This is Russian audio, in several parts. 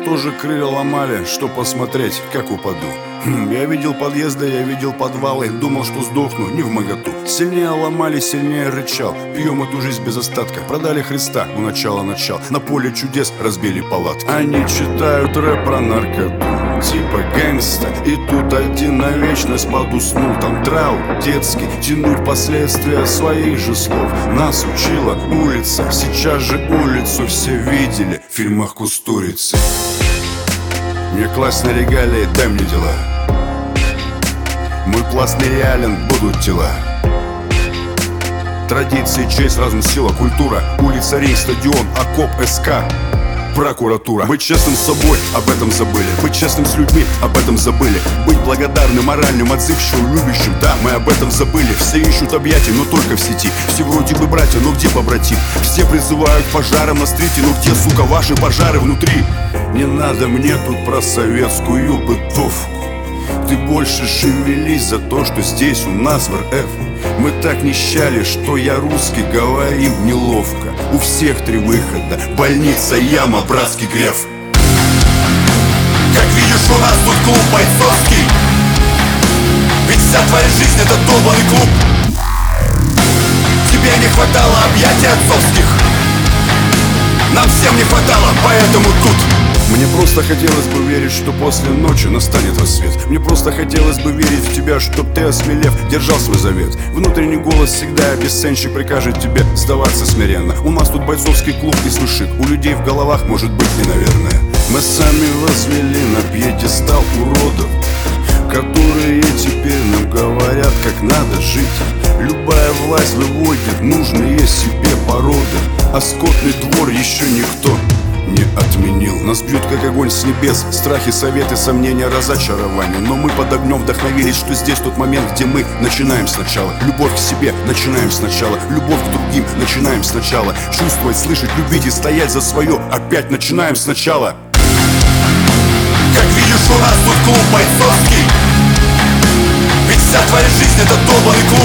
тоже крылья ломали, чтоб посмотреть, как упаду. Я видел подъезды, я видел подвалы, думал, что сдохну, не вмоготу. Сильнее ломали, сильнее рычал. Пьем эту жизнь без остатка. Продали Христа у начала начал. На поле чудес разбили палатки. Они читают рэп про наркоту, типа гэнгста. И тут один на вечность подуснул. Там траур детский, тянуть последствия своих же слов. Нас учила улица, сейчас же улицу все видели в фильмах Кустурицы. Мне класть на регалии, дай мне дела. Мой пласт нереален, будут тела. Традиции, честь, разум, сила, культура. Улица, ринг, стадион, окоп, СК, прокуратура. Быть честным с собой, об этом забыли. Быть честным с людьми, об этом забыли. Быть благодарным, моральным, отзывчивым, любящим. Да, мы об этом забыли. Все ищут объятия, но только в сети. Все вроде бы братья, но где побратим? Все призывают к пожарам на стрите, но где, сука, ваши пожары внутри? Не надо мне тут про советскую бытовку. Ты больше шевелись за то, что здесь у нас в РФ мы так нищали, что я русский говорим неловко. У всех 3 выхода: больница, яма, братский греф. Как видишь, у нас тут клуб бойцовский. Ведь вся твоя жизнь это долбанный клуб. Тебе не хватало объятий отцовских. Нам всем не хватало, поэтому тут. Мне просто хотелось бы верить, что после ночи настанет рассвет. Мне просто хотелось бы верить в тебя, чтоб ты, осмелев, держал свой завет. Внутренний голос всегда обесценщик прикажет тебе сдаваться смиренно. У нас тут бойцовский клуб и слышит. У людей в головах может быть и наверное. Мы сами возвели на пьедестал уродов, которые теперь нам говорят, как надо жить. Любая власть выводит нужные себе породы, а скотный двор еще никто не отменил. Нас бьют как огонь с небес, страхи, советы, сомнения, разочарования. Но мы под огнем вдохновились, что здесь тот момент, где мы начинаем сначала. Любовь к себе начинаем сначала. Любовь к другим начинаем сначала. Чувствовать, слышать, любить и стоять за свое опять начинаем сначала. Как видишь, у нас тут клуб бойцовский. Ведь вся твоя жизнь это долбанный клуб.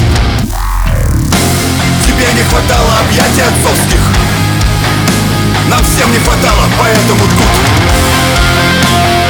Тебе не хватало объятий отцовских. Нам всем не хватало, поэтому тут.